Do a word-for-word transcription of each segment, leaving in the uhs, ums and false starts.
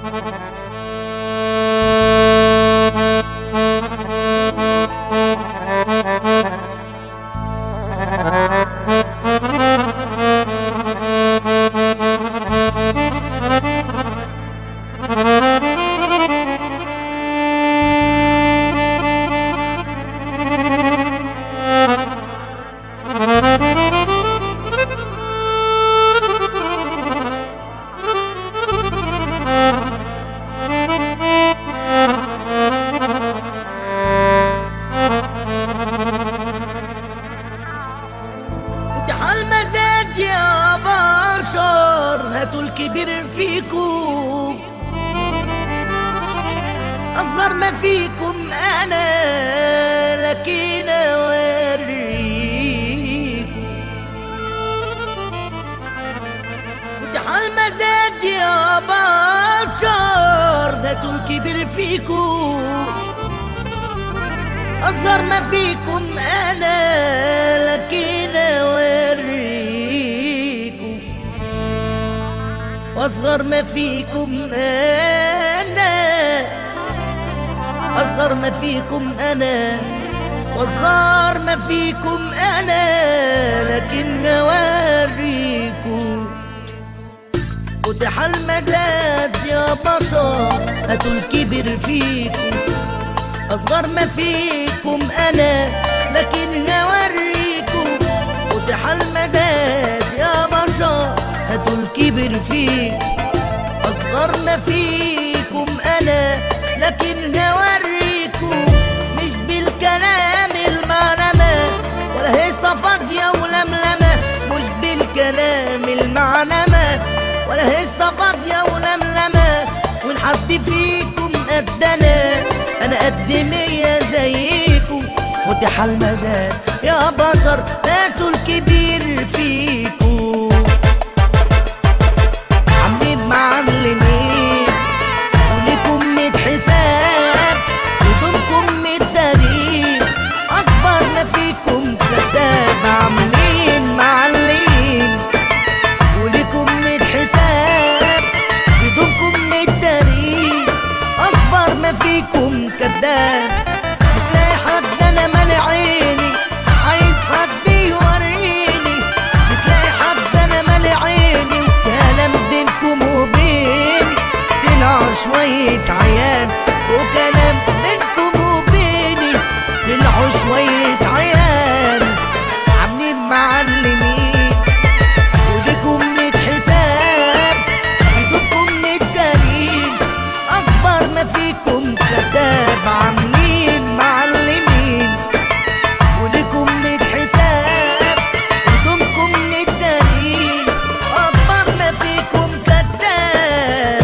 المزاج يا بشر، هاتوا الكبير فيكم، أصغر ما فيكم أنا لكن أوريكم. فتح المزاج يا بشر، هاتوا الكبير فيكم، أصغر ما فيكم أنا لكن أوريكم، وأصغر ما فيكم أنا، أصغر ما فيكم أنا، وأصغر ما فيكم أنا لكن أوريكم. فتح المزاد يا بشر، هاتوا الكبر فيكم، أصغر ما فيكم أنا لكن هوريكم. فتح المزاد يا بشر، هاتوا الكبر فيكم، أصغر ما فيكم أنا لكن هوريكم. مش بالكلام المعنمة ولا هيصة فاضية ولملمة، مش بالكلام المعنمة ولا هيصة فاضية ولملمة. والحد فيكم قدنا، أنا قد مية زيكم. فتح المزاد يا بشر، هاتوا الكبير فيكم. عاملين معلمين وليكم ميت حساب، هدومكم متدارين، أكبر ما فيكم كداب. عاملين معلمين وليكم ميت حساب، هدومكم متدارين، أكبر ما فيكم كداب. مش لاقي حد أنا مالي عيني، عايز حد يوريني. مش لاقي حد أنا مالي عيني، وكلام بينكم وبيني طلع شوية عيان، وكلام بينكم وبيني طلعوا شوية عيان. عاملين معلمين وليكم ميت حساب، هدومكم متدارين، أكبر ما فيكم كداب. عاملين معلمين وليكم ميت حساب، هدومكم متدارين، أكبر ما فيكم كداب.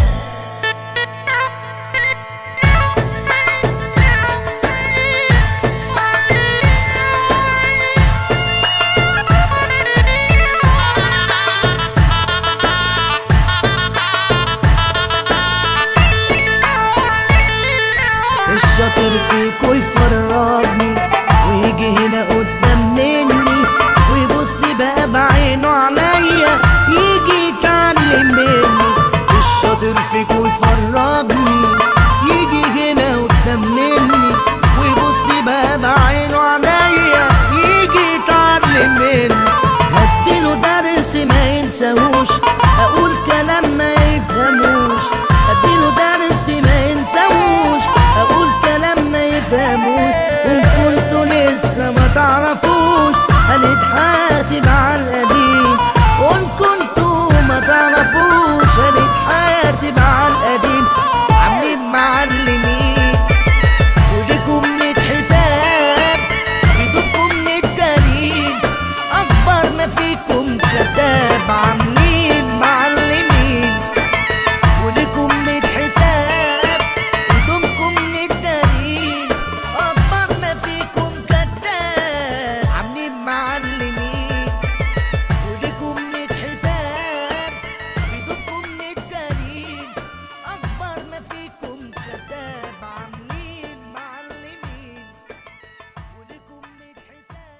الشاطر فيكو يفرجني ويجي هنا قدام مني، ويبص بقى بعينه عليا يجي يتعلم مني. الشاطر فيكو يفرجني يجي هنا قدام مني، ويبص بقى بعينه عليا يجي يتعلم مني. هديله درس ما ينساهوش، اقول كلام ما يفهموش. هديله درس ما ينساهوش، اقول كلام ما يفهموش. وان كنتوا لسه ما تعرفوش هنتحاسب على